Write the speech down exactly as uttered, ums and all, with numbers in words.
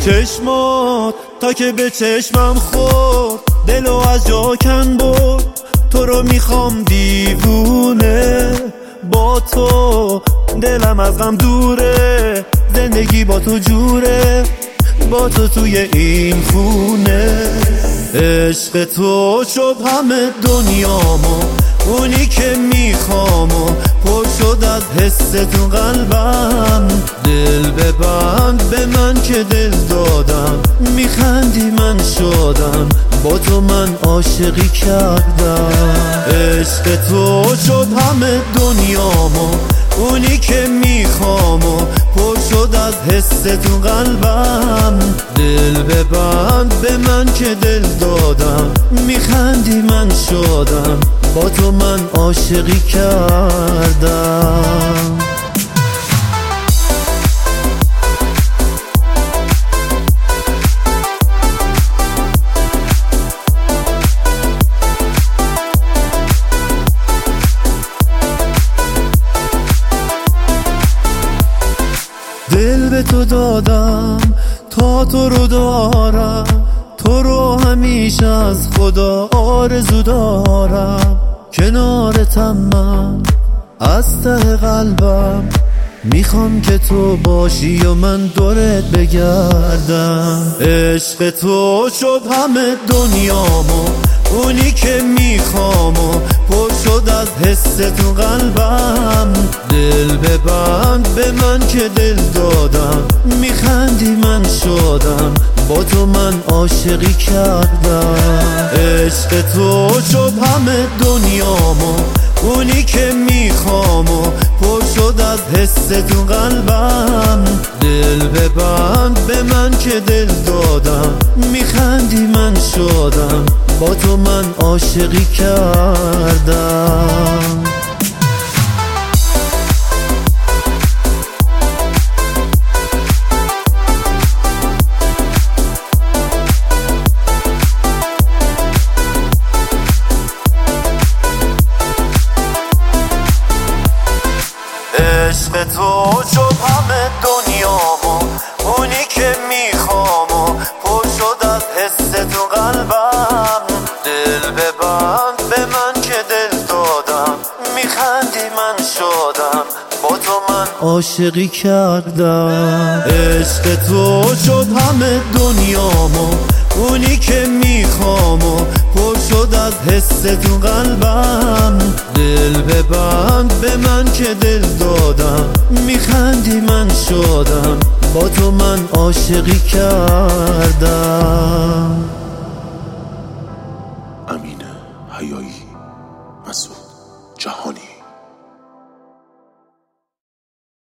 چشمات تا که به چشمم خورد، دلو از جا کن برد. تو رو میخوام دیوونه، با تو دلم از غم دوره. زندگی با تو جوره، با تو توی این خونه. عشق تو شد همه دنیامو، اونی که میخوامو. پر شد از حس تو قلبم، دل ببند به من که دل دادم. میخندی من شدم، با تو من عاشقی کردم. عشق تو شد همه دنیامو، اونی که میخوامو. پر شد از حس تو قلبم، دل ببند به من که دل دادم. میخندی من شدم، با تو من عاشقی کردم. دل به تو دادم تا تو رو دارم، تو رو همیشه از خدا آرزو دارم. کنارتم من از ته قلبم، میخوام که تو باشی و من دورت بگردم. عشق تو شد همه دنیامو، اونی که میخوامو. پر شد از حس تو قلبم، دل ببند به من که دل دادم. میخندی من شدم، با تو من عاشقی کردم. عشق تو شد همه دنیامو، اونی که میخوامو. پر شد از حس تو قلبم، دل ببند به من که دل دادم. میخندی من شدم، با تو من عاشقی کردم. عشق تو شد همه دنیامو، اونی که میخوامو. پر شد از حس تو قلبم، دل ببند به من که دل دادم. میخندی من شدم، با تو من عاشقی کردم. عشق تو شد همه دنیامو، اونی که میخوامو. پر شد از حس تو قلبم، دل ببند به من که دل دادم. میخندی من شدم، با تو من عاشقی کردم. امین حیایی، مسعود جهانی.